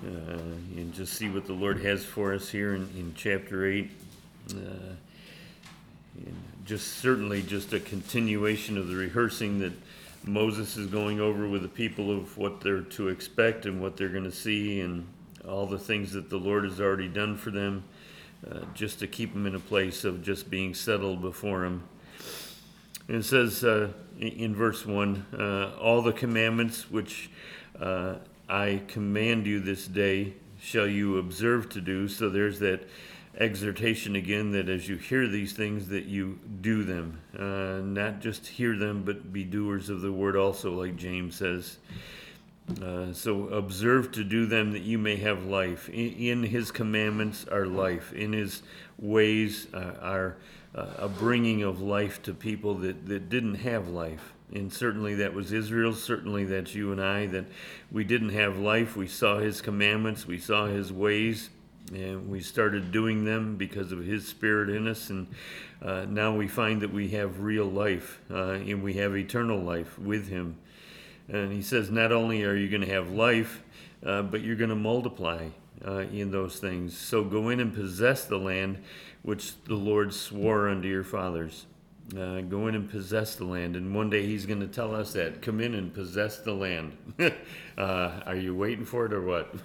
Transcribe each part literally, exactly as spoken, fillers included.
uh, and just see what the Lord has for us here in, in chapter eight. Uh, and just certainly just a continuation of the rehearsing that Moses is going over with the people of what they're to expect and what they're going to see and all the things that the Lord has already done for them, uh, just to keep them in a place of just being settled before Him. And it says uh, in, in verse one, uh, all the commandments which uh, I command you this day shall you observe to do. So there's that exhortation again, that as you hear these things that you do them, uh, not just hear them but be doers of the word also, like James says. Uh, so observe to do them that you may have life. In, in His commandments are life. In His ways uh, are uh, a bringing of life to people that, that didn't have life. And certainly that was Israel. Certainly that's you and I, that we didn't have life. We saw His commandments. We saw His ways. And we started doing them because of His Spirit in us, and uh, now we find that we have real life, uh, and we have eternal life with Him. And He says not only are you going to have life, uh, but you're going to multiply uh, in those things. So go in and possess the land which the Lord swore unto your fathers. Uh, go in and possess the land. And one day He's going to tell us that. Come in and possess the land. uh, are you waiting for it or what?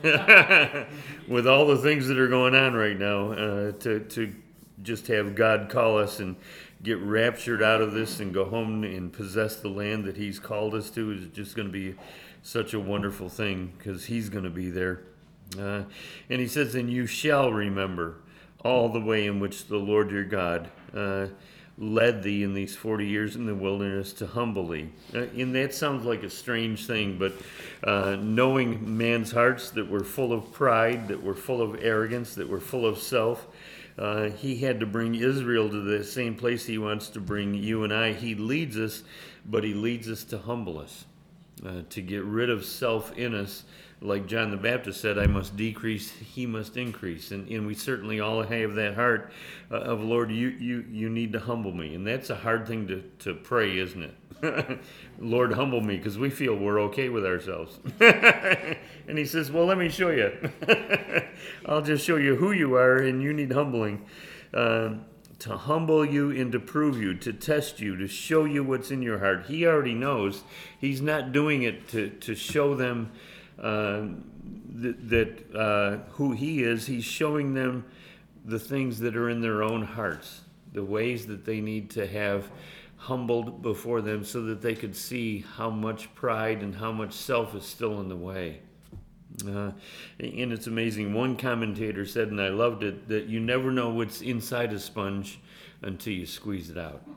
With all the things that are going on right now, uh, to, to just have God call us and get raptured out of this and go home and possess the land that He's called us to is just going to be such a wonderful thing, because He's going to be there. Uh, and He says, and you shall remember all the way in which the Lord your God uh, led thee in these forty years in the wilderness to humble thee. Uh, and that sounds like a strange thing, but uh, knowing man's hearts that were full of pride, that were full of arrogance, that were full of self, uh, He had to bring Israel to the same place He wants to bring you and I. He leads us, but He leads us to humble us, uh, to get rid of self in us. Like John the Baptist said, I must decrease, He must increase. And, and we certainly all have that heart uh, of, Lord, you, you, you need to humble me. And that's a hard thing to, to pray, isn't it? Lord, humble me, because we feel we're okay with ourselves. And He says, well, let me show you. I'll just show you who you are, and you need humbling. Uh, to humble you and to prove you, to test you, to show you what's in your heart. He already knows. He's not doing it to, to show them Uh, that, that uh, who He is. He's showing them the things that are in their own hearts, the ways that they need to have humbled before them, so that they could see how much pride and how much self is still in the way. Uh, and it's amazing. One commentator said, and I loved it, that you never know what's inside a sponge until you squeeze it out.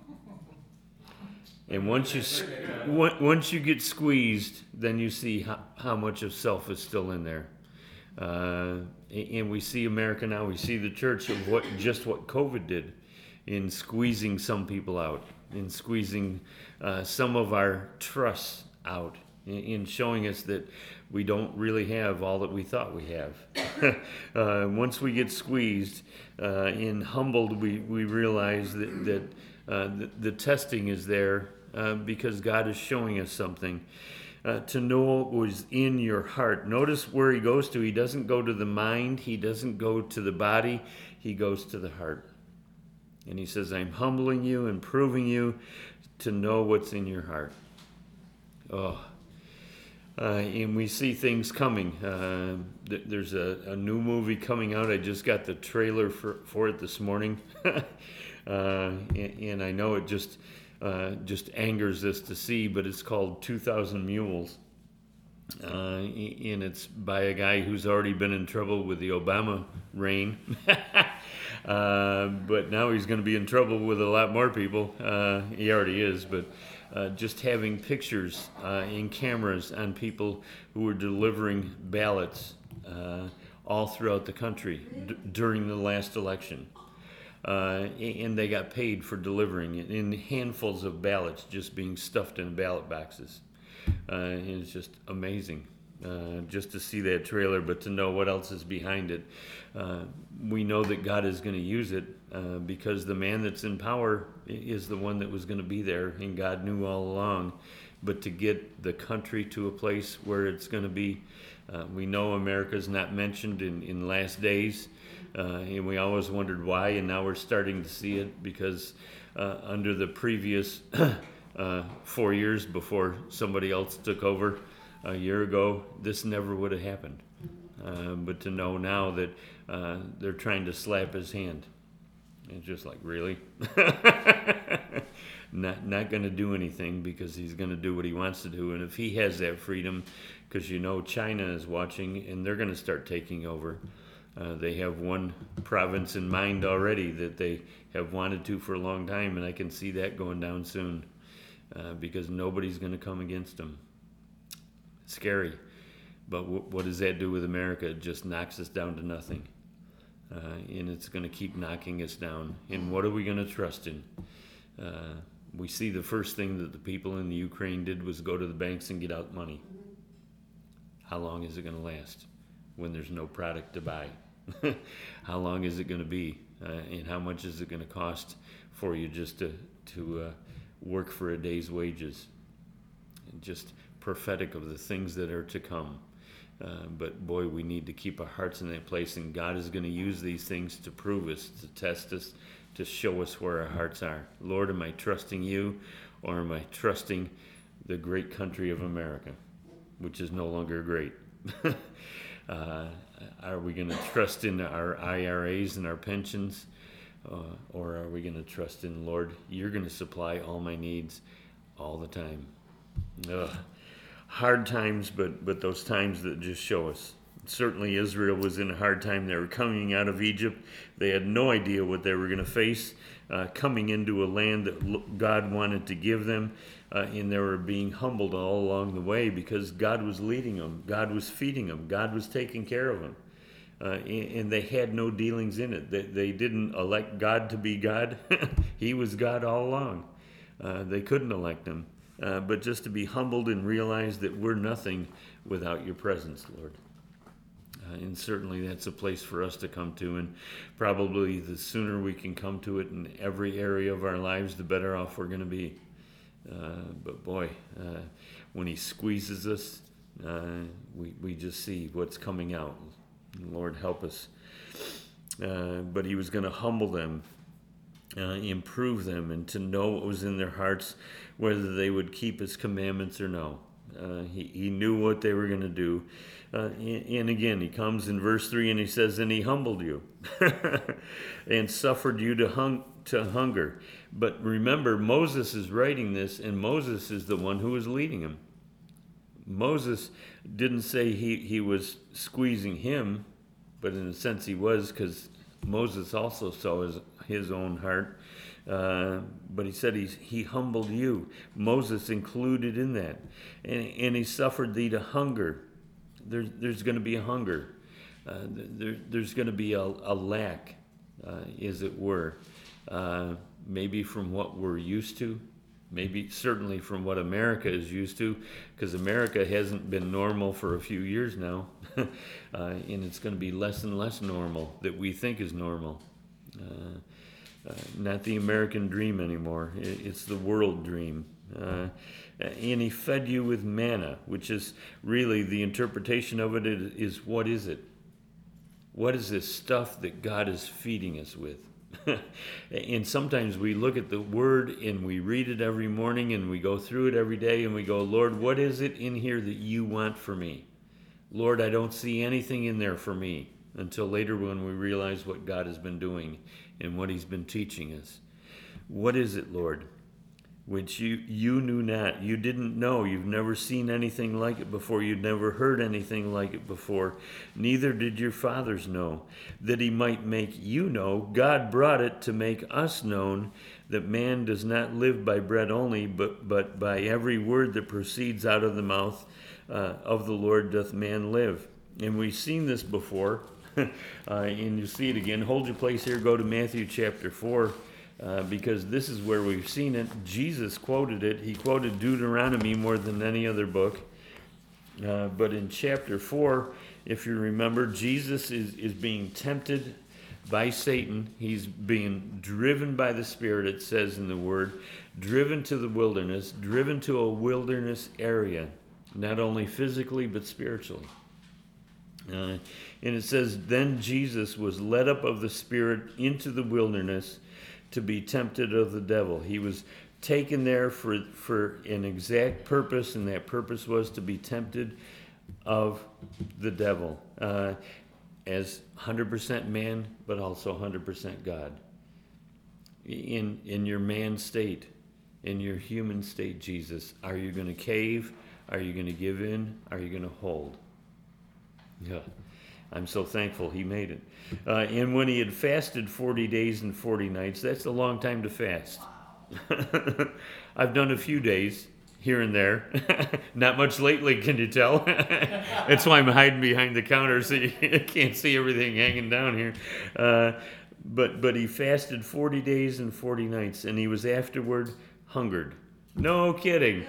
And once you once you get squeezed, then you see how, how much of self is still in there. Uh, and we see America now. We see the church of what just what COVID did in squeezing some people out, in squeezing uh, some of our trusts out, in, in showing us that we don't really have all that we thought we have. uh, once we get squeezed uh, and humbled, we, we realize that, that uh, the, the testing is there. Uh, because God is showing us something. Uh, to know what was in your heart. Notice where He goes to. He doesn't go to the mind. He doesn't go to the body. He goes to the heart. And He says, I'm humbling you and proving you to know what's in your heart. Oh. Uh, and we see things coming. Uh, th- there's a, a new movie coming out. I just got the trailer for, for it this morning. uh, and, and I know it just... Uh, just angers us to see, but it's called two thousand Mules. Uh, and it's by a guy who's already been in trouble with the Obama reign. uh, but now he's going to be in trouble with a lot more people. Uh, he already is, but uh, just having pictures uh, and cameras on people who were delivering ballots uh, all throughout the country d- during the last election. Uh, and they got paid for delivering it in handfuls of ballots just being stuffed in ballot boxes. Uh, and it's just amazing uh, just to see that trailer, but to know what else is behind it. Uh, we know that God is going to use it uh, because the man that's in power is the one that was going to be there, and God knew all along. But to get the country to a place where it's going to be Uh, we know America's not mentioned in, in last days, uh, and we always wondered why, and now we're starting to see it because uh, under the previous uh, four years before somebody else took over a year ago, this never would have happened. Uh, but to know now that uh, they're trying to slap his hand, it's just like, really? not not going to do anything because he's going to do what he wants to do. And if he has that freedom, because you know China is watching and they're going to start taking over. Uh, they have one province in mind already that they have wanted to for a long time, and I can see that going down soon uh, because nobody's going to come against them. It's scary. But w- what does that do with America? It just knocks us down to nothing. Uh, and it's going to keep knocking us down. And what are we going to trust in? Uh, we see the first thing that the people in the Ukraine did was go to the banks and get out money. How long is it going to last when there's no product to buy? How long is it going to be? Uh, and how much is it going to cost for you just to, to uh, work for a day's wages? And just prophetic of the things that are to come. Uh, but boy, we need to keep our hearts in that place, and God is going to use these things to prove us, to test us, to show us where our hearts are. Lord, am I trusting you, or am I trusting the great country of America, which is no longer great? uh, are we going to trust in our I R As and our pensions, uh, or are we going to trust in, Lord, you're going to supply all my needs all the time? Ugh. Hard times, but but those times that just show us. Certainly Israel was in a hard time. They were coming out of Egypt. They had no idea what they were going to face, uh, coming into a land that God wanted to give them, uh, and they were being humbled all along the way because God was leading them. God was feeding them. God was taking care of them. Uh, and, and they had no dealings in it. They, they didn't elect God to be God. He was God all along. Uh, they couldn't elect him. Uh, but just to be humbled and realize that we're nothing without your presence, Lord. Uh, and certainly that's a place for us to come to. And probably the sooner we can come to it in every area of our lives, the better off we're going to be. Uh, but boy, uh, when he squeezes us, uh, we, we just see what's coming out. Lord, help us. Uh, but he was going to humble them. Uh, improve them, and to know what was in their hearts, whether they would keep his commandments or no. Uh, he, he knew what they were going to do. Uh, and, and again, he comes in verse three and he says, and he humbled you and suffered you to, hung, to hunger. But remember, Moses is writing this, and Moses is the one who was leading him. Moses didn't say he, he was squeezing him, but in a sense he was, because Moses also saw his his own heart, uh, but he said he's, he humbled you. Moses included in that, and, and he suffered thee to hunger. There's there's going to be a hunger. Uh, there, there's going to be a, a lack, uh, as it were, uh, maybe from what we're used to, maybe certainly from what America is used to, because America hasn't been normal for a few years now, uh, and it's going to be less and less normal that we think is normal. Uh, uh, not the American dream anymore. It, it's the world dream. Uh, and he fed you with manna, which is really the interpretation of it is, is what is it? What is this stuff that God is feeding us with? And sometimes we look at the word and we read it every morning and we go through it every day and we go, Lord, what is it in here that you want for me? Lord, I don't see anything in there for me, until later when we realize what God has been doing and what he's been teaching us. What is it, Lord, which you, you knew not? You didn't know. You've never seen anything like it before. You'd never heard anything like it before. Neither did your fathers know, that he might make you know. God brought it to make us known that man does not live by bread only, but, but by every word that proceeds out of the mouth uh, of the Lord doth man live. And we've seen this before, uh, and you see it again. Hold your place here. Go to Matthew chapter four. Uh, because this is where we've seen it. Jesus quoted it. He quoted Deuteronomy more than any other book. Uh, but in chapter four, if you remember, Jesus is, is being tempted by Satan. He's being driven by the Spirit, it says in the Word, driven to the wilderness, driven to a wilderness area, not only physically but spiritually. Uh, and it says, then Jesus was led up of the Spirit into the wilderness to be tempted of the devil. He was taken there for, for an exact purpose, and that purpose was to be tempted of the devil. Uh, as one hundred percent man, but also one hundred percent God. In, in your man state, in your human state, Jesus, are you going to cave? Are you going to give in? Are you going to hold? Yeah, I'm so thankful he made it. Uh, and when he had fasted forty days and forty nights, that's a long time to fast. I've done a few days here and there. Not much lately, can you tell? That's why I'm hiding behind the counter so you can't see everything hanging down here. Uh, but but he fasted forty days and forty nights, and he was afterward hungered. No kidding.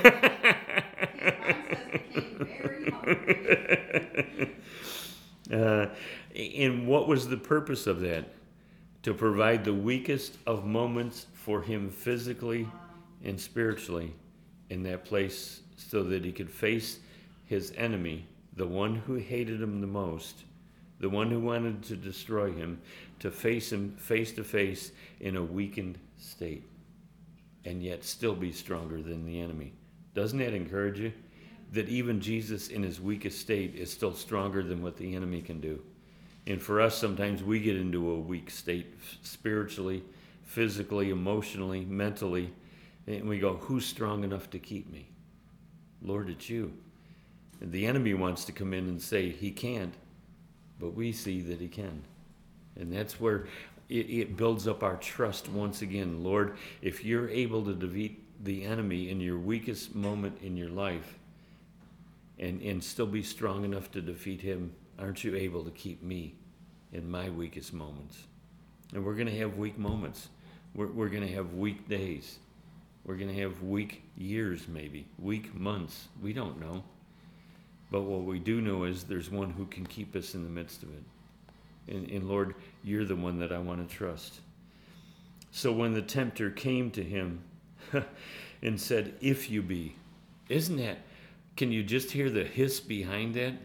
Uh, and what was the purpose of that? To provide the weakest of moments for him physically and spiritually in that place so that he could face his enemy, the one who hated him the most, the one who wanted to destroy him, to face him face to face in a weakened state and yet still be stronger than the enemy. Doesn't that encourage you? That even Jesus in his weakest state is still stronger than what the enemy can do. And for us, sometimes we get into a weak state spiritually, physically, emotionally, mentally, and we go, who's strong enough to keep me? Lord, it's you. And the enemy wants to come in and say he can't, but we see that he can. And that's where it, it builds up our trust once again. Lord, if you're able to defeat the enemy in your weakest moment in your life, And, and still be strong enough to defeat him, aren't you able to keep me in my weakest moments? And we're going to have weak moments. We're, we're going to have weak days. We're going to have weak years maybe, weak months. We don't know. But what we do know is there's one who can keep us in the midst of it. And, and Lord, you're the one that I want to trust. So when the tempter came to him and said, if you be, isn't that... Can you just hear the hiss behind that?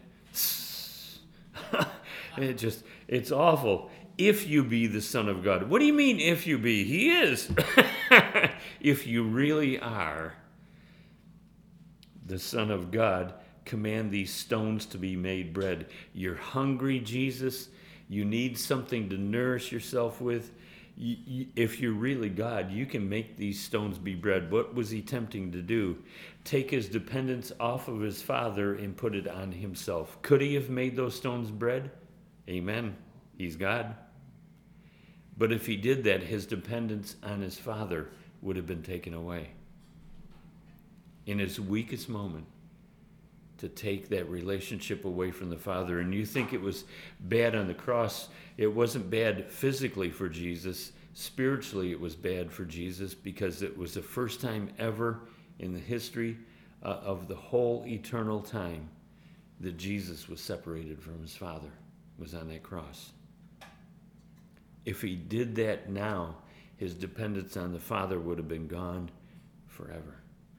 It just, it's awful. If you be the Son of God. What do you mean, if you be? He is. If you really are the Son of God, command these stones to be made bread. You're hungry, Jesus. You need something to nourish yourself with. You, you, if you're really God, you can make these stones be bread. What was he tempting to do? Take his dependence off of his Father and put it on himself. Could he have made those stones bread? Amen. He's God. But if he did that, his dependence on his Father would have been taken away. In his weakest moment, to take that relationship away from the Father. And you think it was bad on the cross. It wasn't bad physically for Jesus. Spiritually, it was bad for Jesus because it was the first time ever in the history uh, of the whole eternal time that Jesus was separated from his Father, was on that cross. If he did that now, his dependence on the Father would have been gone forever.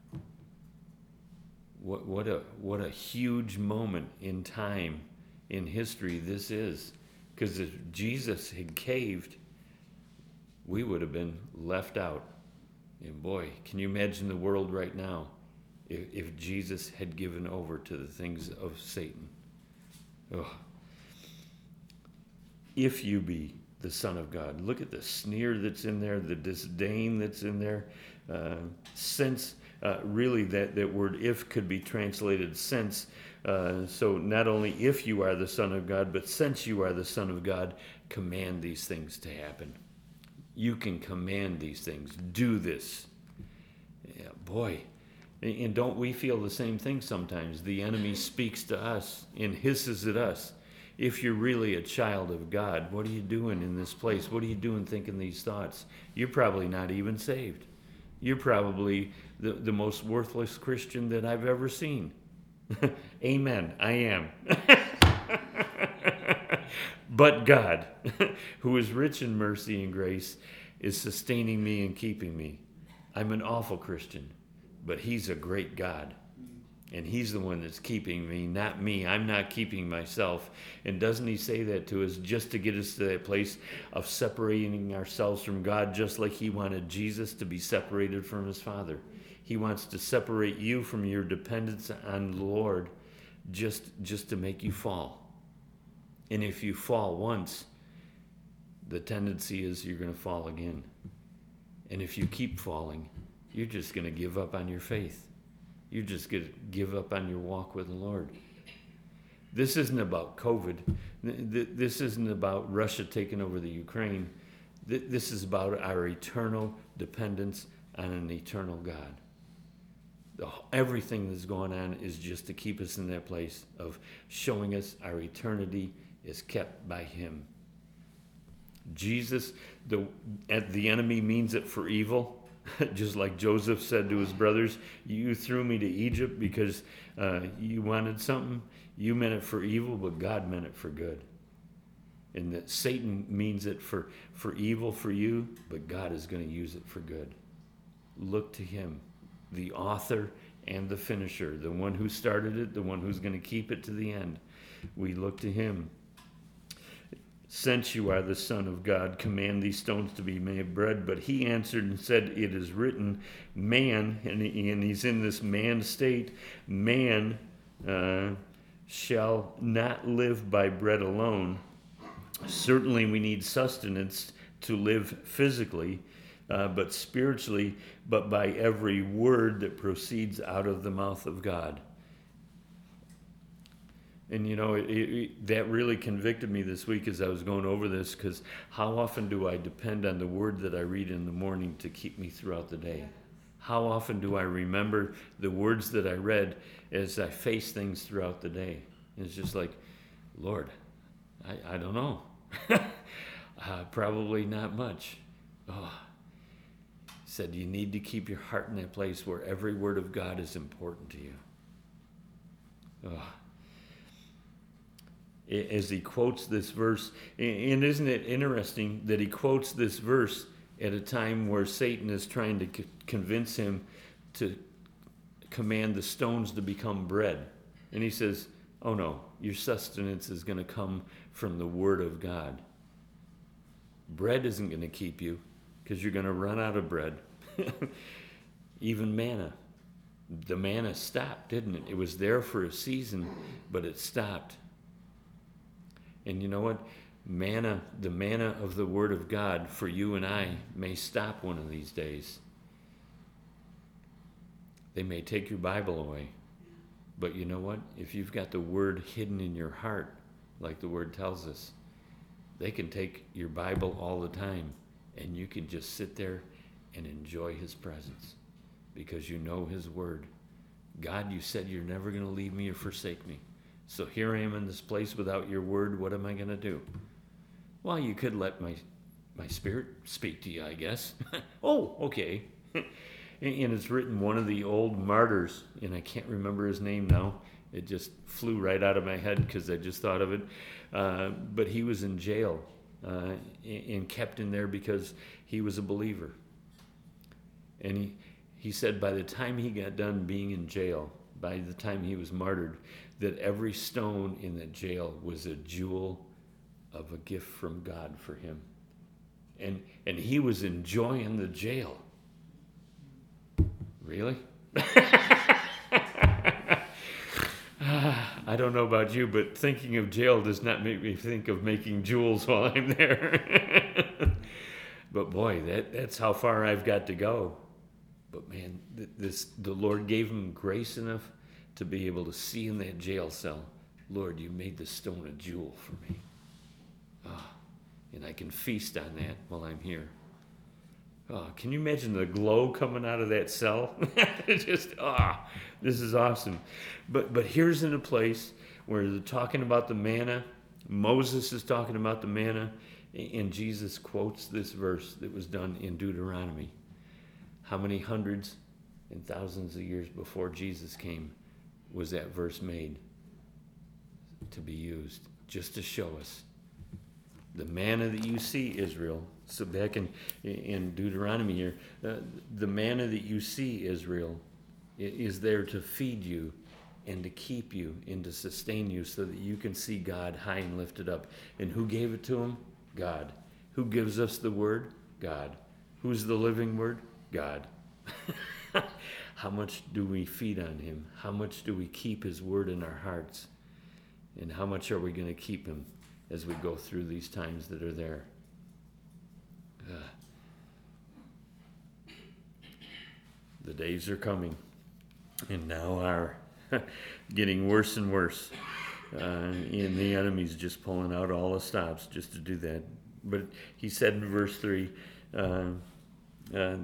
What, what a what a huge moment in time, in history this is. Because if Jesus had caved, we would have been left out. And boy, can you imagine the world right now if, if Jesus had given over to the things of Satan? Oh. If you be the Son of God. Look at the sneer that's in there, the disdain that's in there. Uh, since, uh, really, that, that word if could be translated since. Uh, so not only if you are the Son of God, but since you are the Son of God, command these things to happen. You can command these things. Do this. Yeah, boy. And don't we feel the same thing sometimes? The enemy speaks to us and hisses at us. If you're really a child of God, what are you doing in this place? What are you doing thinking these thoughts? You're probably not even saved. You're probably the, the most worthless Christian that I've ever seen. Amen. I am. But God, who is rich in mercy and grace, is sustaining me and keeping me. I'm an awful Christian, but he's a great God. And he's the one that's keeping me, not me. I'm not keeping myself. And doesn't he say that to us just to get us to that place of separating ourselves from God, just like he wanted Jesus to be separated from his Father? He wants to separate you from your dependence on the Lord just, just to make you fall. And if you fall once, the tendency is you're going to fall again. And if you keep falling, you're just going to give up on your faith. You're just going to give up on your walk with the Lord. This isn't about COVID. This isn't about Russia taking over the Ukraine. This is about our eternal dependence on an eternal God. Everything that's going on is just to keep us in that place of showing us our eternity is kept by him. Jesus, the, the enemy means it for evil. Just like Joseph said to his brothers, you threw me to Egypt because uh, you wanted something. You meant it for evil, but God meant it for good. And that Satan means it for, for evil for you, but God is going to use it for good. Look to him, the author and the finisher, the one who started it, the one who's going to keep it to the end. We look to him. Since you are the Son of God, command these stones to be made bread. But he answered and said, it is written, man, and, he, and he's in this man state, man uh, shall not live by bread alone. Certainly we need sustenance to live physically, uh, but spiritually, but by every word that proceeds out of the mouth of God. And, you know, it, it, that really convicted me this week as I was going over this, because how often do I depend on the word that I read in the morning to keep me throughout the day? How often do I remember the words that I read as I face things throughout the day? And it's just like, Lord, I, I don't know. uh, probably not much. Oh. He said, you need to keep your heart in that place where every word of God is important to you. Oh. As he quotes this verse, and isn't it interesting that he quotes this verse at a time where Satan is trying to convince him to command the stones to become bread. And he says, oh no, your sustenance is going to come from the word of God. Bread isn't going to keep you because you're going to run out of bread. Even manna. The manna stopped, didn't it? It was there for a season, but it stopped. And you know what? Manna, the manna of the Word of God for you and I may stop one of these days. They may take your Bible away. But you know what? If you've got the Word hidden in your heart, like the Word tells us, they can take your Bible all the time, and you can just sit there and enjoy His presence because you know His Word. God, you said you're never going to leave me or forsake me. So here I am in this place without your word. What am I going to do? Well, you could let my my spirit speak to you, I guess. Oh, okay. And it's written, one of the old martyrs, and I can't remember his name now. It just flew right out of my head because I just thought of it. Uh, but he was in jail uh, and kept in there because he was a believer. And he, he said by the time he got done being in jail, by the time he was martyred, that every stone in the jail was a jewel of a gift from God for him. And and he was enjoying the jail. Really? I don't know about you, but thinking of jail does not make me think of making jewels while I'm there. But boy, that, that's how far I've got to go. But man, this the Lord gave him grace enough to be able to see in that jail cell, Lord, you made the stone a jewel for me. Oh, and I can feast on that while I'm here. Oh, can you imagine the glow coming out of that cell? Just, ah, oh, this is awesome. But but here's in a place where they're talking about the manna. Moses is talking about the manna, and Jesus quotes this verse that was done in Deuteronomy. How many hundreds and thousands of years before Jesus came was that verse made to be used? Just to show us the manna that you see, Israel. So back in in Deuteronomy here, uh, the manna that you see, Israel, is there to feed you and to keep you and to sustain you so that you can see God high and lifted up. And who gave it to him? God. Who gives us the word? God. Who's the living word? God. How much do we feed on him? How much do we keep his word in our hearts? And how much are we going to keep him as we go through these times that are there? Uh, the days are coming, and now are getting worse and worse. Uh, and the enemy's just pulling out all the stops just to do that. But he said in verse three, uh, uh,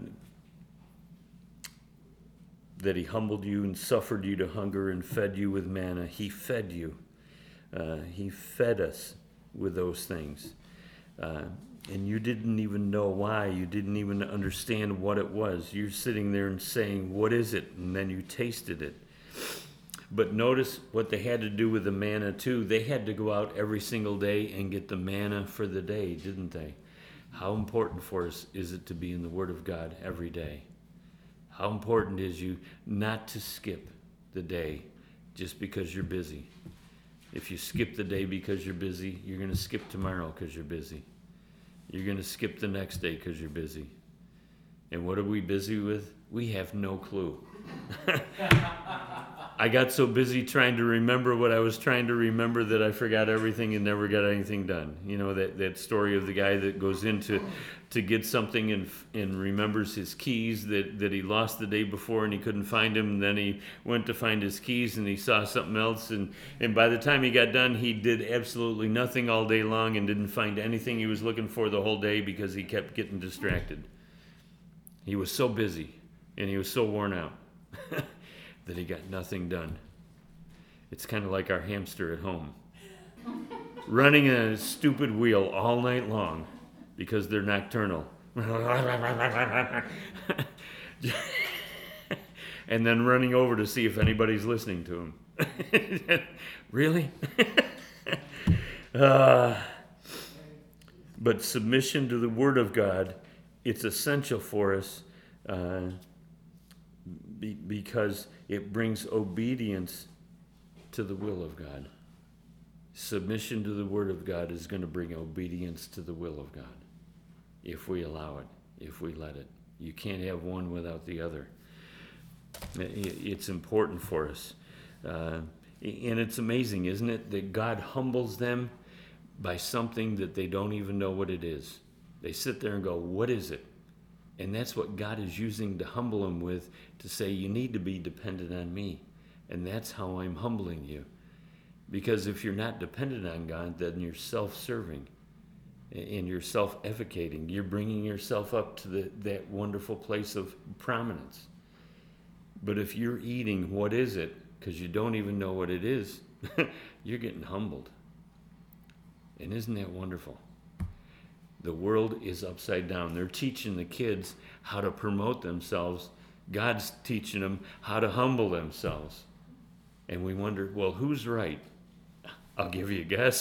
that he humbled you and suffered you to hunger and fed you with manna. He fed you. Uh, he fed us with those things. Uh, and you didn't even know why. You didn't even understand what it was. You're sitting there and saying, what is it? And then you tasted it. But notice what they had to do with the manna too. They had to go out every single day and get the manna for the day, didn't they? How important for us is it to be in the Word of God every day? How important is you not to skip the day just because you're busy? If you skip the day because you're busy, you're going to skip tomorrow because you're busy. You're going to skip the next day because you're busy. And what are we busy with? We have no clue. I got so busy trying to remember what I was trying to remember that I forgot everything and never got anything done. You know, that, that story of the guy that goes in to, to get something and and remembers his keys that, that he lost the day before and he couldn't find them. And then he went to find his keys and he saw something else. And, and by the time he got done, he did absolutely nothing all day long and didn't find anything he was looking for the whole day because he kept getting distracted. He was so busy and he was so worn out that he got nothing done. It's kind of like our hamster at home, running a stupid wheel all night long because they're nocturnal. And then running over to see if anybody's listening to him. Really? uh, but submission to the Word of God, it's essential for us uh, be, because it brings obedience to the will of God. Submission to the Word of God is going to bring obedience to the will of God if we allow it, if we let it. You can't have one without the other. It's important for us. Uh, and it's amazing, isn't it, that God humbles them by something that they don't even know what it is. They sit there and go, what is it? And that's what God is using to humble them with, to say, you need to be dependent on me. And that's how I'm humbling you. Because if you're not dependent on God, then you're self-serving and you're self-efficating. You're bringing yourself up to the, that wonderful place of prominence. But if you're eating what is it, because you don't even know what it is, you're getting humbled. And isn't that wonderful? The world is upside down. They're teaching the kids how to promote themselves. God's teaching them how to humble themselves. And we wonder, well, who's right? I'll give you a guess.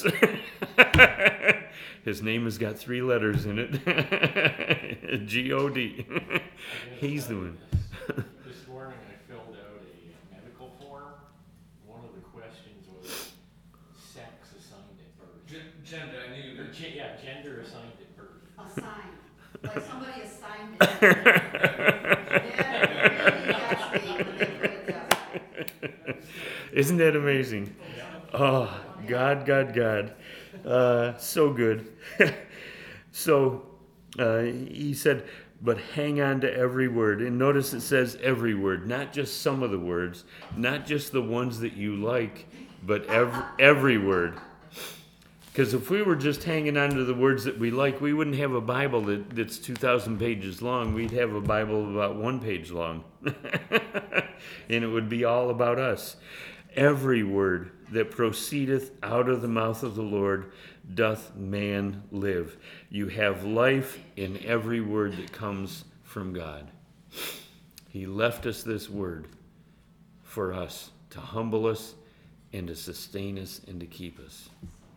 His name has got three letters in it. G O D He's the one. This morning I filled out a medical form. One of the questions was sex assigned at birth. Gen- gender, I knew Or that. gen- yeah, gender assigned at birth. Assigned, like somebody assigned it. Yeah, really got me when they put it down. Isn't that amazing? Oh, God, God, God. Uh, so good. So uh, he said, but hang on to every word. And notice it says every word, not just some of the words, not just the ones that you like, but every, every word. Because if we were just hanging on to the words that we like, we wouldn't have a Bible that, that's two thousand pages long. We'd have a Bible about one page long. And it would be all about us. Every word that proceedeth out of the mouth of the Lord doth man live. You have life in every word that comes from God. He left us this word for us to humble us and to sustain us and to keep us.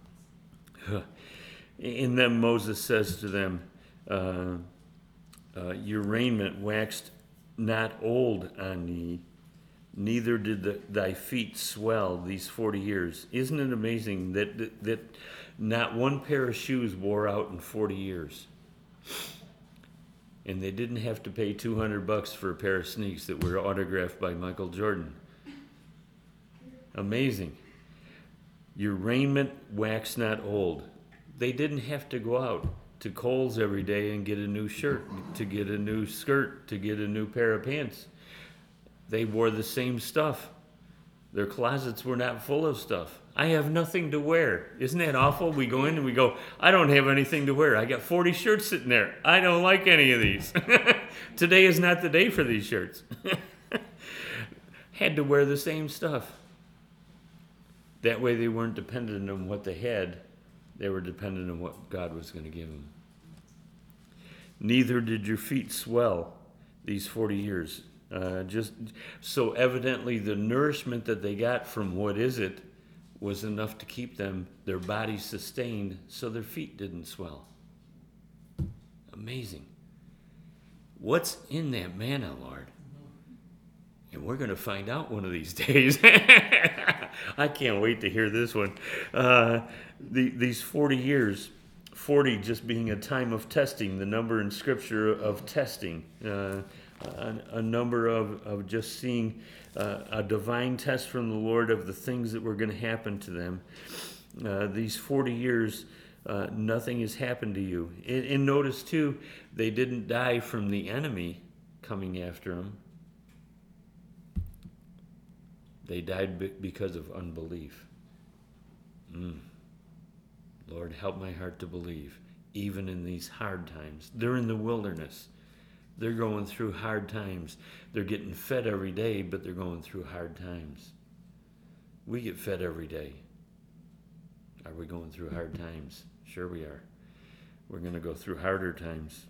In them Moses says to them, uh, uh, your raiment waxed not old on ye, neither did the, thy feet swell these forty years. Isn't it amazing that, that, that not one pair of shoes wore out in forty years? And they didn't have to pay two hundred bucks for a pair of sneaks that were autographed by Michael Jordan. Amazing. Your raiment wax not old. They didn't have to go out to Kohl's every day and get a new shirt, to get a new skirt, to get a new pair of pants. They wore the same stuff. Their closets were not full of stuff. I have nothing to wear. Isn't that awful? We go in and we go, I don't have anything to wear. I got forty shirts sitting there. I don't like any of these. Today is not the day for these shirts. Had to wear the same stuff. That way they weren't dependent on what they had. They were dependent on what God was going to give them. Neither did your feet swell these forty years. Uh, just so evidently the nourishment that they got from what is it was enough to keep them, their bodies sustained, so their feet didn't swell. Amazing. What's in that manna, Lord? And we're going to find out one of these days. I can't wait to hear this one. Uh, the, these forty years, forty just being a time of testing, the number in Scripture of testing, uh, a, a number of, of just seeing uh, a divine test from the Lord of the things that were going to happen to them. Uh, these forty years, uh, nothing has happened to you. And, and notice, too, they didn't die from the enemy coming after them. They died be- because of unbelief. Mm. Lord, help my heart to believe, even in these hard times. They're in the wilderness. They're going through hard times. They're getting fed every day, but they're going through hard times. We get fed every day. Are we going through hard times? Sure we are. We're going to go through harder times.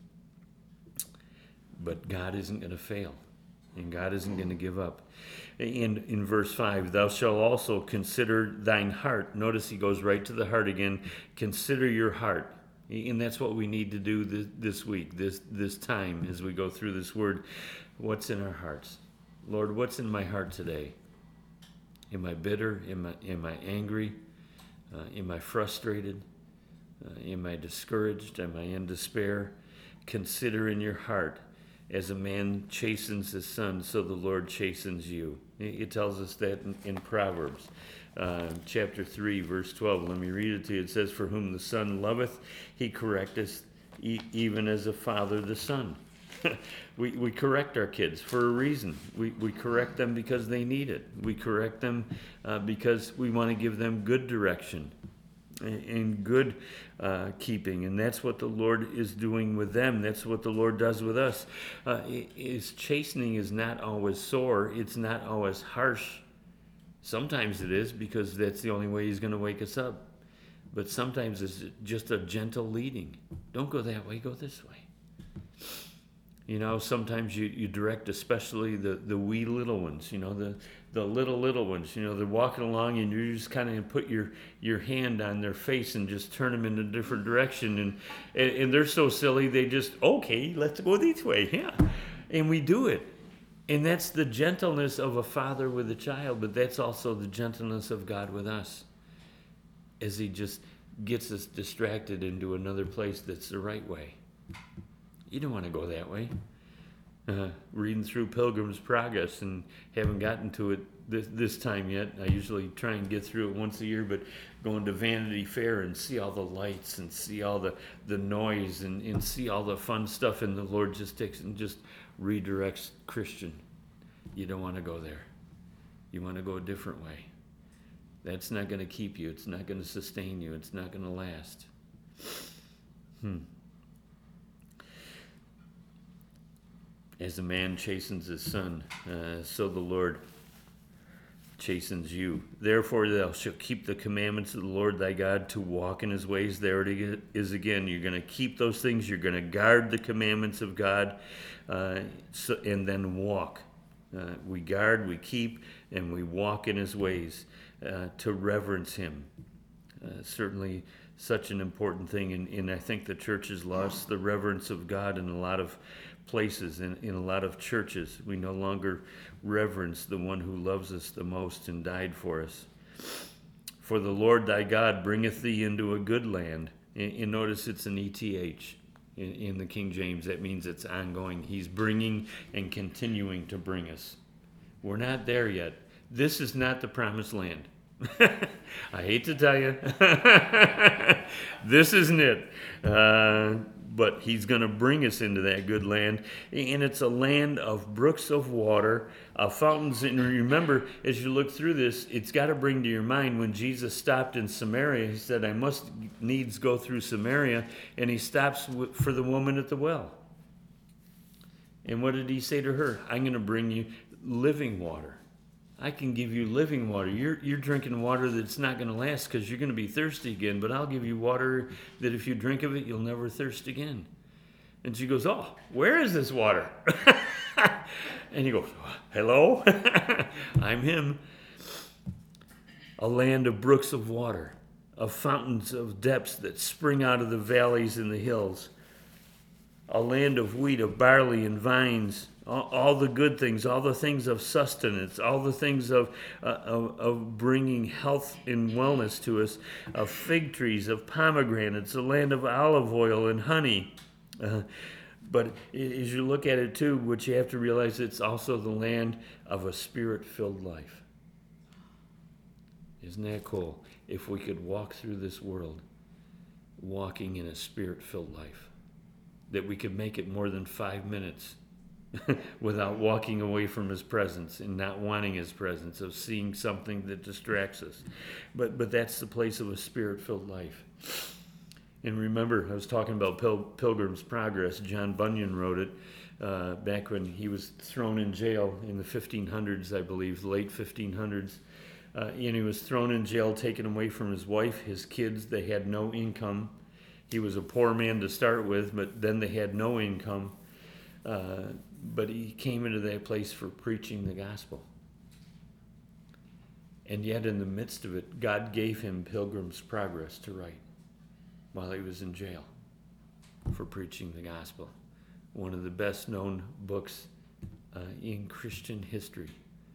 But God isn't going to fail, and God isn't going to give up. In, in verse five, thou shalt also consider thine heart. Notice he goes right to the heart again. Consider your heart. And that's what we need to do this, this week, this this time as we go through this word. What's in our hearts? Lord, what's in my heart today? Am I bitter? Am I, am I angry? Uh, am I frustrated? Uh, am I discouraged? Am I in despair? Consider in your heart, as a man chastens his son, so the Lord chastens you. It tells us that in, in Proverbs. Uh, chapter three, verse twelve. Let me read it to you. It says, for whom the Son loveth, he correcteth, e- even as a father the Son. we we correct our kids for a reason. We we correct them because they need it. We correct them uh, because we want to give them good direction and, and good uh, keeping. And that's what the Lord is doing with them. That's what the Lord does with us. Uh, his chastening is not always sore. It's not always harsh. Sometimes it is, because that's the only way he's going to wake us up. But sometimes it's just a gentle leading. Don't go that way, go this way. You know, sometimes you, you direct especially the, the wee little ones, you know, the, the little, little ones. You know, they're walking along and you just kind of put your, your hand on their face and just turn them in a different direction. And, and, and they're so silly, they just, okay, let's go this way, yeah. And we do it. And that's the gentleness of a father with a child, but that's also the gentleness of God with us, as he just gets us distracted into another place that's the right way. You don't want to go that way. Uh, reading through Pilgrim's Progress and haven't gotten to it this, this time yet. I usually try and get through it once a year, but going to Vanity Fair and see all the lights and see all the, the noise and, and see all the fun stuff, and the Lord just takes and just redirects Christian. You don't want to go there. You want to go a different way. That's not going to keep you. It's not going to sustain you. It's not going to last. Hmm. As a man chastens his son, uh, so the Lord chastens you. Therefore thou shalt keep the commandments of the Lord thy God, to walk in his ways. There it is again. You're going to keep those things. You're going to guard the commandments of God, uh, so, and then walk. Uh, we guard, we keep, and we walk in his ways uh, to reverence him. Uh, certainly Such an important thing, and, and I think the church has lost the reverence of God in a lot of places, in, in a lot of churches. We no longer reverence the one who loves us the most and died for us. For the Lord thy God bringeth thee into a good land. And, and notice it's an E T H in, in the King James. That means it's ongoing. He's bringing and continuing to bring us. We're not there yet. This is not the promised land. I hate to tell you, this isn't it. Uh, but he's going to bring us into that good land. And it's a land of brooks of water, of fountains. And remember, as you look through this, it's got to bring to your mind when Jesus stopped in Samaria, he said, I must needs go through Samaria. And he stops for the woman at the well. And what did he say to her? I'm going to bring you living water. I can give you living water. You're you're drinking water that's not going to last because you're going to be thirsty again, but I'll give you water that if you drink of it, you'll never thirst again. And she goes, oh, where is this water? And he goes, hello? I'm him. A land of brooks of water, of fountains of depths that spring out of the valleys and the hills. A land of wheat, of barley and vines, all, all the good things, all the things of sustenance, all the things of, uh, of of bringing health and wellness to us, of fig trees, of pomegranates, a land of olive oil and honey. Uh, but as you look at it too, what you have to realize, it's also the land of a spirit-filled life. Isn't that cool? If we could walk through this world walking in a spirit-filled life, that we could make it more than five minutes without walking away from his presence and not wanting his presence, of seeing something that distracts us. But but that's the place of a spirit-filled life. And remember, I was talking about Pil- Pilgrim's Progress. John Bunyan wrote it uh, back when he was thrown in jail in the fifteen hundreds, I believe, late fifteen hundreds. Uh, and he was thrown in jail, taken away from his wife, his kids. They had no income. He was a poor man to start with, but then they had no income. Uh, but he came into that place for preaching the gospel. And yet in the midst of it, God gave him Pilgrim's Progress to write while he was in jail for preaching the gospel. One of the best known books uh, in Christian history.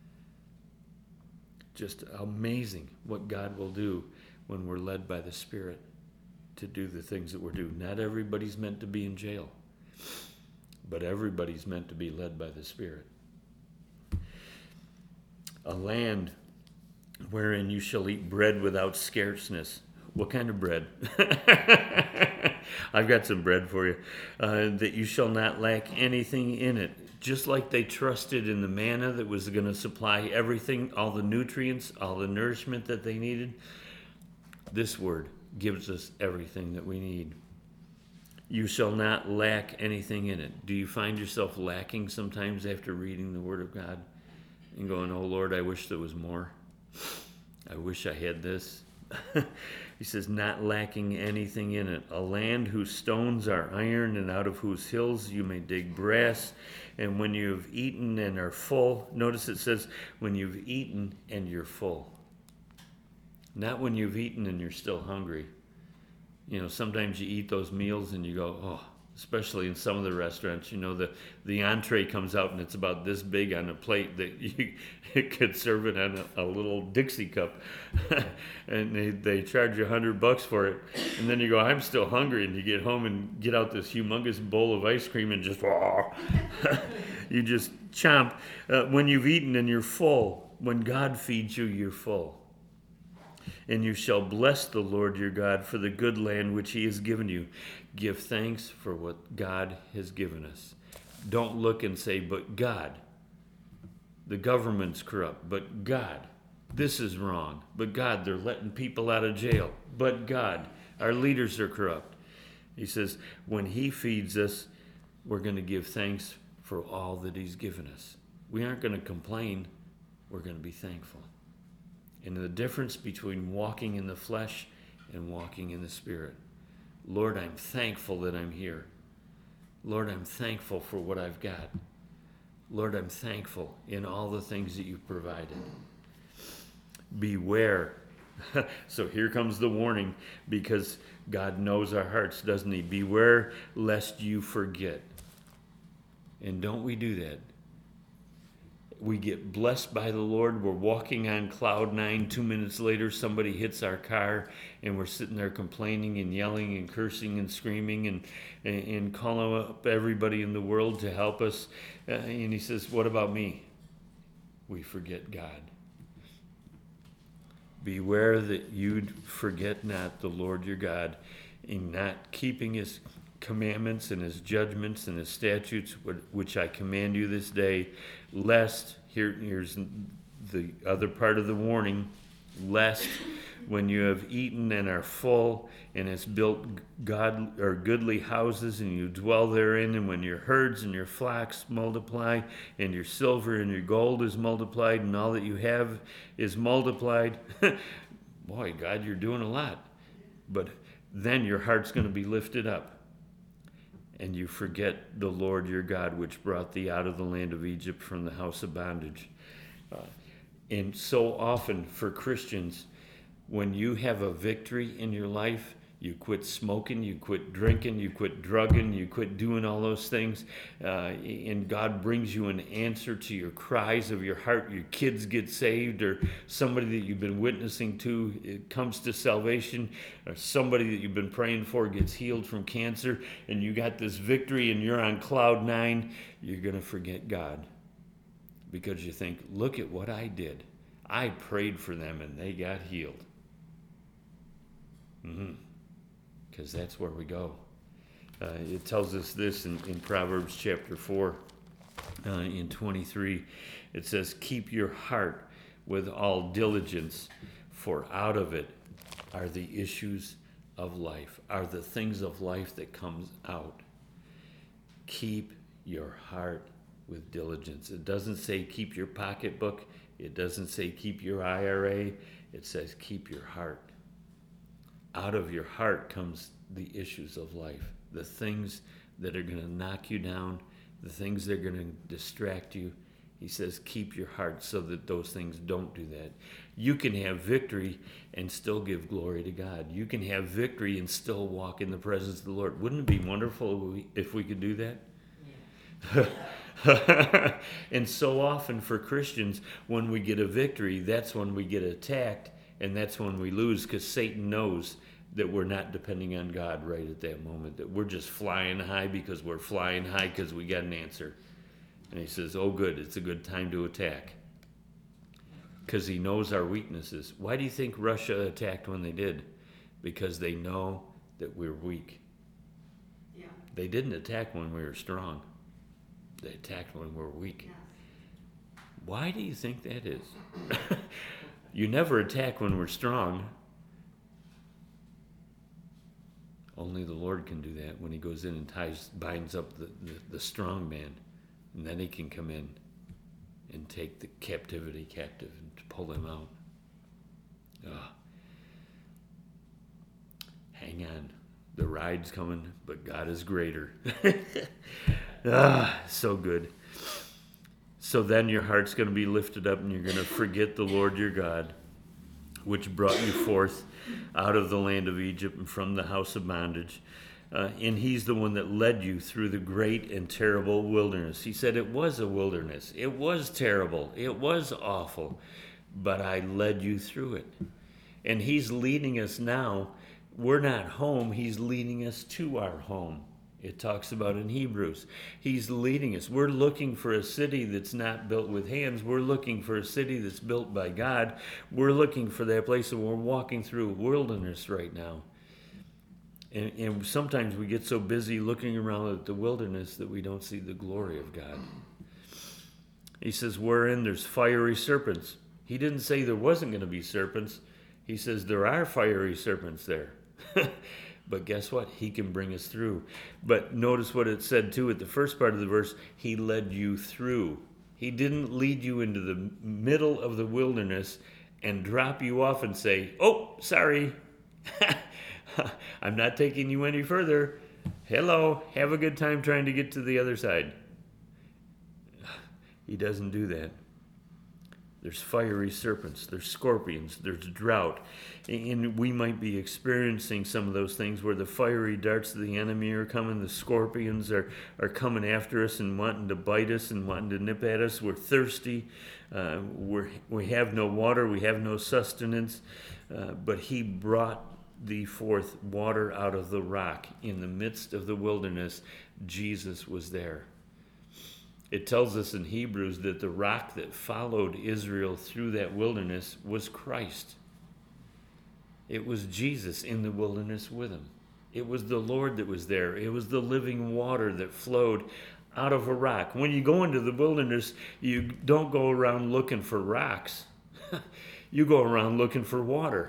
Just amazing what God will do when we're led by the Spirit to do the things that we're doing. Not everybody's meant to be in jail, but everybody's meant to be led by the Spirit. A land wherein you shall eat bread without scarceness. What kind of bread? I've got some bread for you. Uh, that you shall not lack anything in it. Just like they trusted in the manna that was going to supply everything, all the nutrients, all the nourishment that they needed, this word gives us everything that we need. You shall not lack anything in it. Do you find yourself lacking sometimes after reading the Word of God and going, oh Lord, I wish there was more. I wish I had this. He says, not lacking anything in it. A land whose stones are iron and out of whose hills you may dig brass. And when you have eaten and are full, notice it says, when you've eaten and you're full. Not when you've eaten and you're still hungry. You know, sometimes you eat those meals and you go, oh, especially in some of the restaurants, you know, the, the entree comes out and it's about this big on a plate that you, you could serve it on a, a little Dixie cup. And they, they charge you a hundred bucks for it. And then you go, I'm still hungry. And you get home and get out this humongous bowl of ice cream and just, oh, you just chomp. Uh, when you've eaten and you're full, when God feeds you, you're full. And you shall bless the Lord your God for the good land which he has given you. Give thanks for what God has given us. Don't look and say, but God. The government's corrupt, but God. This is wrong, but God. They're letting people out of jail, but God. Our leaders are corrupt. He says, when he feeds us, we're going to give thanks for all that he's given us. We aren't going to complain. We're going to be thankful. And the difference between walking in the flesh and walking in the Spirit. Lord, I'm thankful that I'm here. Lord, I'm thankful for what I've got. Lord, I'm thankful in all the things that you've provided. Beware So here comes the warning, because God knows our hearts, doesn't he? Beware lest you forget. And don't we do that? We get blessed by the Lord. We're walking on cloud nine. Two minutes later, somebody hits our car, and we're sitting there complaining and yelling and cursing and screaming and, and, and calling up everybody in the world to help us. Uh, and he says, what about me? We forget God. Beware that you forget not the Lord your God, in not keeping his commandments and his judgments and his statutes, which I command you this day, lest, here, here's the other part of the warning, lest when you have eaten and are full and has built god or goodly houses and you dwell therein, and when your herds and your flocks multiply and your silver and your gold is multiplied and all that you have is multiplied, boy, God, you're doing a lot. But then your heart's going to be lifted up, and you forget the Lord your God, which brought thee out of the land of Egypt from the house of bondage. Uh, and so often for Christians, when you have a victory in your life, you quit smoking, you quit drinking, you quit drugging, you quit doing all those things, uh, and God brings you an answer to your cries of your heart. Your kids get saved, or somebody that you've been witnessing to, it comes to salvation, or somebody that you've been praying for gets healed from cancer, and you got this victory and you're on cloud nine. You're going to forget God, because you think, look at what I did. I prayed for them and they got healed. Mm-hmm. Because that's where we go. Uh, it tells us this in, in Proverbs chapter four, uh, in twenty-three. It says, keep your heart with all diligence, for out of it are the issues of life, are the things of life that comes out. Keep your heart with diligence. It doesn't say keep your pocketbook. It doesn't say keep your I R A. It says keep your heart. Out of your heart comes the issues of life, the things that are going to knock you down, the things that are going to distract you. He says keep your heart so that those things don't do that. You can have victory and still give glory to God. You can have victory and still walk in the presence of the Lord. Wouldn't it be wonderful if we, if we could do that? Yeah. And so often for Christians, when we get a victory, that's when we get attacked, and that's when we lose, because Satan knows that we're not depending on God right at that moment, that we're just flying high because we're flying high because we got an answer. And he says, oh good, it's a good time to attack, because he knows our weaknesses. Why do you think Russia attacked when they did? Because they know that we're weak. Yeah. They didn't attack when we were strong. They attacked when we were weak. Yes. Why do you think that is? You never attack when we're strong. Only the Lord can do that, when he goes in and ties, binds up the, the, the strong man. And then he can come in and take the captivity captive and pull them out. Oh. Hang on. The ride's coming, but God is greater. Ah, so good. So then your heart's going to be lifted up, and you're going to forget the Lord your God, which brought you forth out of the land of Egypt and from the house of bondage. Uh, and he's the one that led you through the great and terrible wilderness. He said it was a wilderness. It was terrible. It was awful. But I led you through it. And he's leading us now. We're not home. He's leading us to our home. It talks about in Hebrews. He's leading us. We're looking for a city that's not built with hands. We're looking for a city that's built by God. We're looking for that place, and we're walking through a wilderness right now. And, and sometimes we get so busy looking around at the wilderness that we don't see the glory of God. He says, wherein there's fiery serpents. He didn't say there wasn't going to be serpents. He says there are fiery serpents there. But guess what? He can bring us through. But notice what it said too at the first part of the verse. He led you through. He didn't lead you into the middle of the wilderness and drop you off and say, oh, sorry. I'm not taking you any further. Hello, have a good time trying to get to the other side. He doesn't do that. There's fiery serpents, there's scorpions, there's drought. And we might be experiencing some of those things where the fiery darts of the enemy are coming, the scorpions are, are coming after us and wanting to bite us and wanting to nip at us. We're thirsty, uh, we're, we have no water, we have no sustenance, uh, but he brought thee forth water out of the rock. In the midst of the wilderness, Jesus was there. It tells us in Hebrews that the rock that followed Israel through that wilderness was Christ. It was Jesus in the wilderness with him. It was the Lord that was there. It was the living water that flowed out of a rock. When you go into the wilderness, you don't go around looking for rocks. You go around looking for water.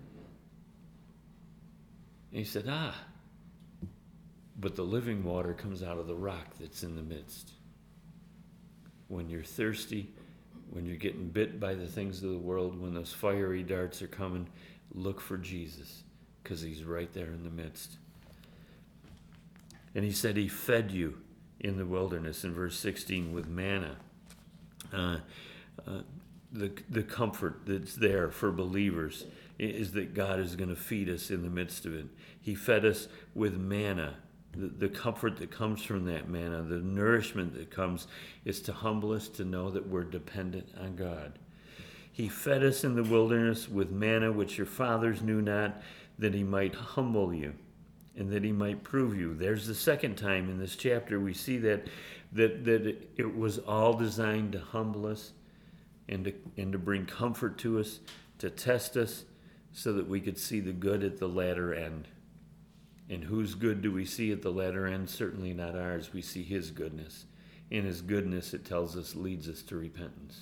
And he said, ah, but the living water comes out of the rock that's in the midst. When you're thirsty, when you're getting bit by the things of the world, when those fiery darts are coming, look for Jesus, because he's right there in the midst. And he said he fed you in the wilderness in verse sixteen with manna. Uh, uh, the, the comfort that's there for believers is that God is going to feed us in the midst of it. He fed us with manna. The, the comfort that comes from that manna, the nourishment that comes, is to humble us to know that we're dependent on God. He fed us in the wilderness with manna which your fathers knew not, that he might humble you and that he might prove you. There's the second time in this chapter we see that that, that it, it was all designed to humble us and to, and to bring comfort to us, to test us, so that we could see the good at the latter end. And whose good do we see at the latter end? Certainly not ours. We see his goodness. In his goodness, it tells us, leads us to repentance.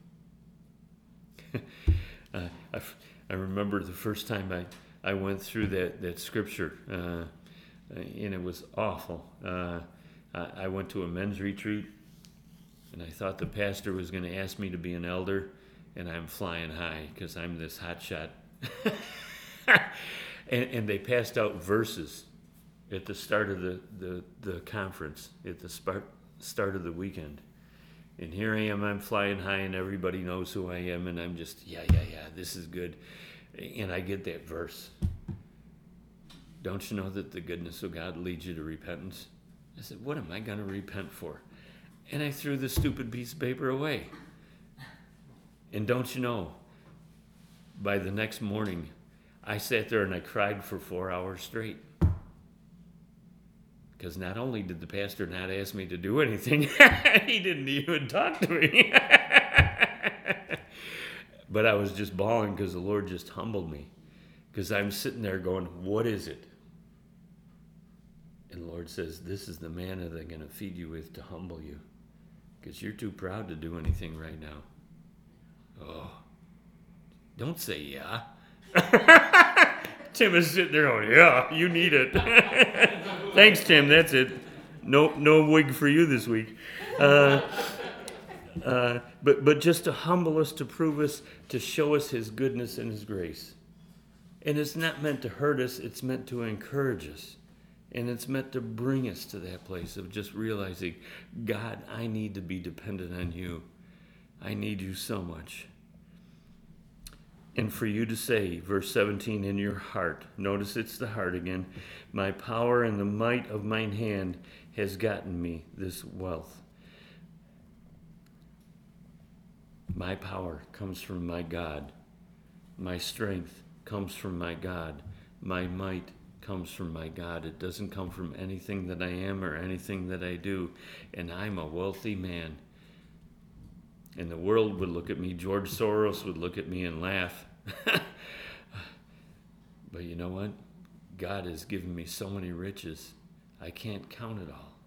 uh, I, I remember the first time I, I went through that, that scripture, uh, and it was awful. Uh, I, I went to a men's retreat, and I thought the pastor was going to ask me to be an elder, and I'm flying high because I'm this hotshot. And, and they passed out verses at the start of the, the, the conference, at the start, start of the weekend. And here I am, I'm flying high, and everybody knows who I am, and I'm just, yeah, yeah, yeah, this is good. And I get that verse. Don't you know that the goodness of God leads you to repentance? I said, what am I going to repent for? And I threw the stupid piece of paper away. And don't you know, by the next morning, I sat there and I cried for four hours straight. Because not only did the pastor not ask me to do anything, he didn't even talk to me. But I was just bawling because the Lord just humbled me. Because I'm sitting there going, what is it? And the Lord says, this is the manna that I'm going to feed you with to humble you. Because you're too proud to do anything right now. Oh, don't say yeah. Tim is sitting there going, yeah, you need it. Thanks, Tim, that's it. No no wig for you this week. Uh, uh, but, but just to humble us, to prove us, to show us his goodness and his grace. And it's not meant to hurt us, it's meant to encourage us. And it's meant to bring us to that place of just realizing, God, I need to be dependent on you. I need you so much. And for you to say, verse seventeen, in your heart, notice it's the heart again, my power and the might of mine hand has gotten me this wealth. My power comes from my God. My strength comes from my God. My might comes from my God. It doesn't come from anything that I am or anything that I do. And I'm a wealthy man. And the world would look at me, George Soros would look at me and laugh. But you know what? God has given me so many riches, I can't count it all.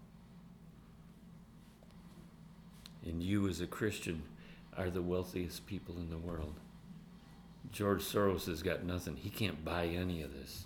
And you as a Christian are the wealthiest people in the world. George Soros has got nothing. He can't buy any of this.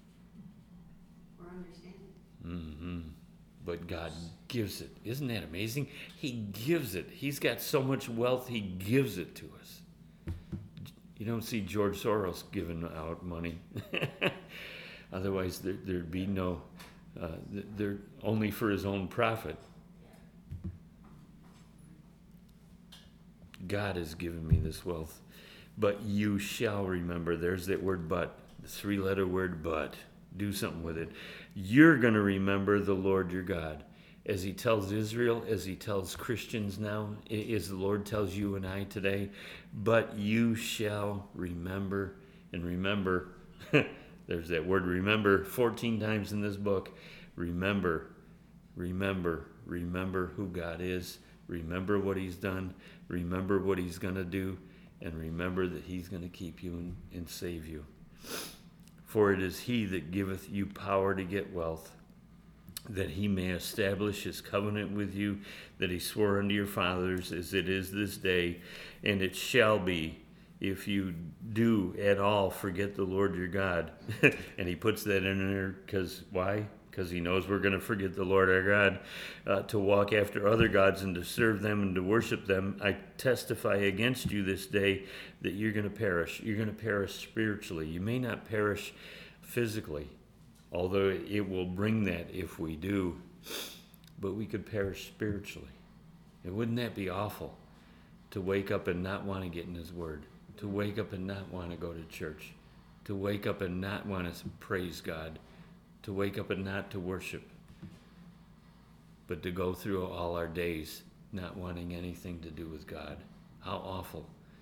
Or understand it. Mm-hmm. But God gives it. Isn't that amazing? He gives it. He's got so much wealth, he gives it to us. You don't see George Soros giving out money. Otherwise, there, there'd be no, uh, they're only for his own profit. God has given me this wealth. But you shall remember. There's that word but, the three-letter word but. Do something with it. You're going to remember the Lord your God. As he tells Israel, as he tells Christians now, as the Lord tells you and I today, but you shall remember. And remember, there's that word remember fourteen times in this book. Remember, remember, remember who God is. Remember what he's done. Remember what he's going to do. And remember that he's going to keep you and, and save you. For it is he that giveth you power to get wealth, that he may establish his covenant with you, that he swore unto your fathers, as it is this day. And it shall be, if you do at all forget the Lord your God. And he puts that in there because, why? Because he knows we're going to forget the Lord our God, uh, to walk after other gods and to serve them and to worship them. I testify against you this day that you're going to perish. You're going to perish spiritually. You may not perish physically, although it will bring that if we do, but we could perish spiritually. And wouldn't that be awful, to wake up and not want to get in his word, to wake up and not want to go to church, to wake up and not want to praise God, to wake up and not to worship, but to go through all our days not wanting anything to do with God. How awful.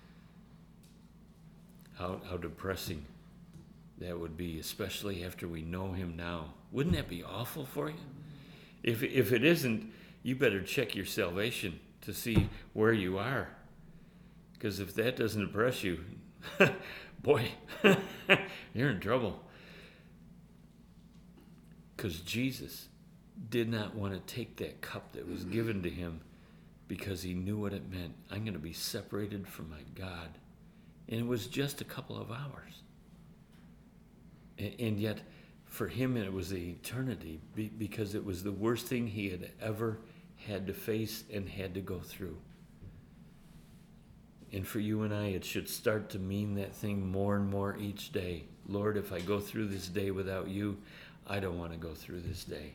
How, how depressing that would be, especially after we know him now. Wouldn't that be awful for you? If, if it isn't, you better check your salvation to see where you are. Because if that doesn't depress you, boy, you're in trouble. Because Jesus did not want to take that cup that was given to him because he knew what it meant. I'm going to be separated from my God. And it was just a couple of hours. And, and yet, for him, it was the eternity because it was the worst thing he had ever had to face and had to go through. And for you and I, it should start to mean that thing more and more each day. Lord, if I go through this day without you, I don't want to go through this day.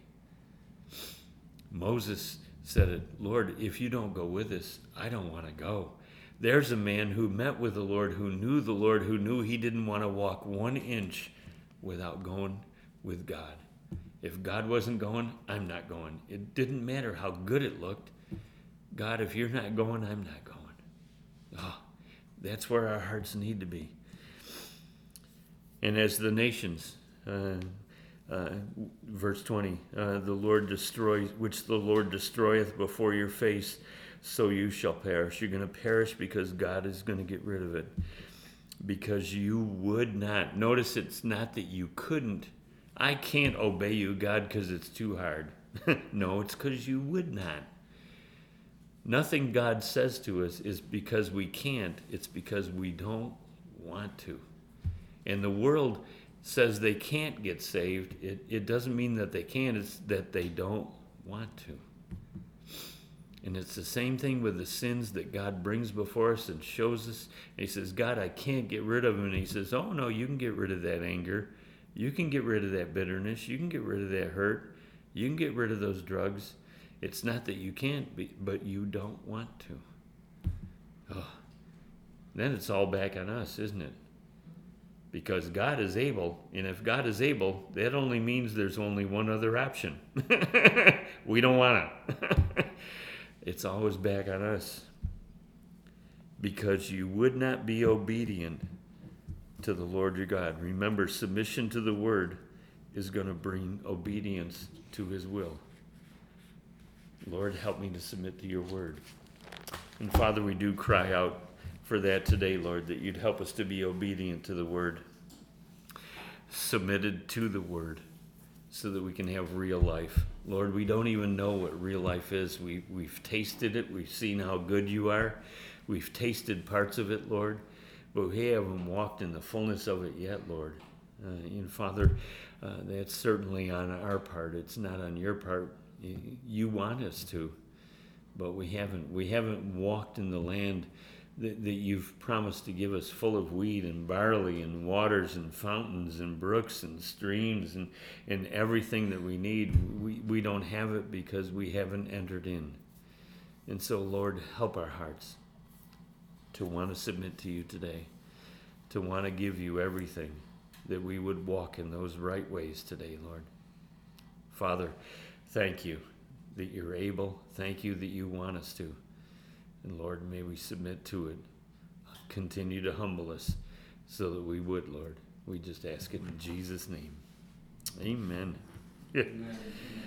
Moses said it, Lord, if you don't go with us, I don't want to go. There's a man who met with the Lord, who knew the Lord, who knew he didn't want to walk one inch without going with God. If God wasn't going, I'm not going. It didn't matter how good it looked. God, if you're not going, I'm not going. Oh, that's where our hearts need to be. And as the nations, uh, uh, verse twenty, uh, the Lord destroys, which the Lord destroyeth before your face, so you shall perish. You're going to perish because God is going to get rid of it. Because you would not. Notice it's not that you couldn't. I can't obey you, God, because it's too hard. No, it's because you would not. Nothing God says to us is because we can't. It's because we don't want to. And the world says they can't get saved. It, it doesn't mean that they can't. It's that they don't want to. And it's the same thing with the sins that God brings before us and shows us. And he says, God, I can't get rid of them. And he says, oh, no, you can get rid of that anger. You can get rid of that bitterness. You can get rid of that hurt. You can get rid of those drugs. It's not that you can't, be, but you don't want to. Oh. Then it's all back on us, isn't it? Because God is able, and if God is able, that only means there's only one other option. We don't want to. It's always back on us. Because you would not be obedient to the Lord your God. Remember, submission to the word is going to bring obedience to his will. Lord, help me to submit to your word. And Father, we do cry out for that today, Lord, that you'd help us to be obedient to the word, submitted to the word, so that we can have real life. Lord, we don't even know what real life is. We, we've tasted it. We've seen how good you are. We've tasted parts of it, Lord, but we haven't walked in the fullness of it yet, Lord. Uh, and Father, uh, that's certainly on our part. It's not on your part. You want us to, but we haven't. We haven't walked in the land that, that you've promised to give us, full of wheat and barley and waters and fountains and brooks and streams and, and everything that we need. We, we don't have it because we haven't entered in. And so, Lord, help our hearts. to want to submit to you today, to want to give you everything, that we would walk in those right ways today, Lord. Father, thank you that you're able. Thank you that you want us to. And Lord, may we submit to it. Continue to humble us so that we would, Lord. We just ask it in Jesus' name. Amen. Amen.